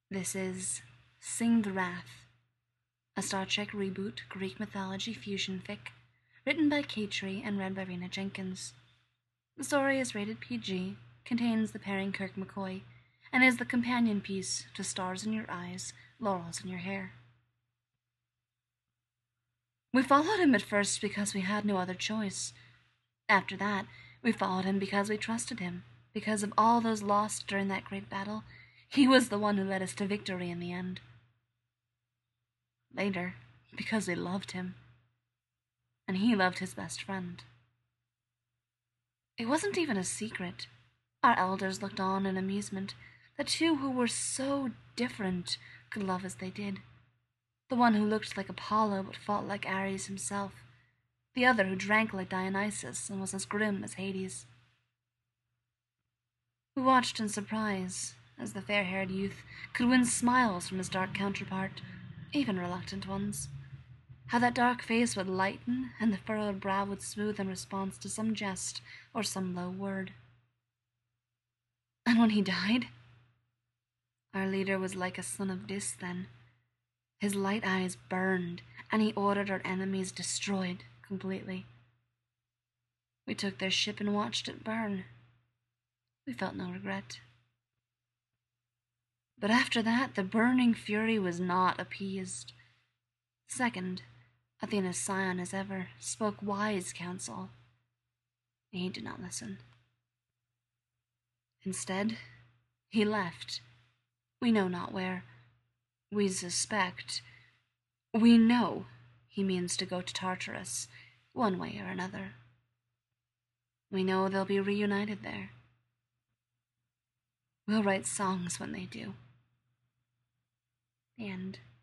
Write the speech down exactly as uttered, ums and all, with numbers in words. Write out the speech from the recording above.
This is Sing the Wrath, a Star Trek reboot Greek mythology fusion fic, written by Katri and read by Rena Jenkins. The story is rated P G, contains the pairing Kirk McCoy, and is the companion piece to Stars in Your Eyes, Laurels in Your Hair. We followed him at first because we had no other choice. After that, we followed him because we trusted him, because of all those lost during that great battle. He was the one who led us to victory in the end. Later, because we loved him. And he loved his best friend. It wasn't even a secret. Our elders looked on in amusement. The two who were so different could love as they did. The one who looked like Apollo but fought like Ares himself. The other who drank like Dionysus and was as grim as Hades. We watched in surprise as the fair-haired youth could win smiles from his dark counterpart, even reluctant ones. How that dark face would lighten and the furrowed brow would smooth in response to some jest or some low word. And when he died, our leader was like a son of Dis then. His light eyes burned, and he ordered our enemies destroyed completely. We took their ship and watched it burn. We felt no regret. But after that, the burning fury was not appeased. Second, Athena's scion as ever spoke wise counsel. He did not listen. Instead, he left. We know not where. We suspect, we know he means to go to Tartarus, one way or another. We know they'll be reunited there. We'll write songs when they do. The end.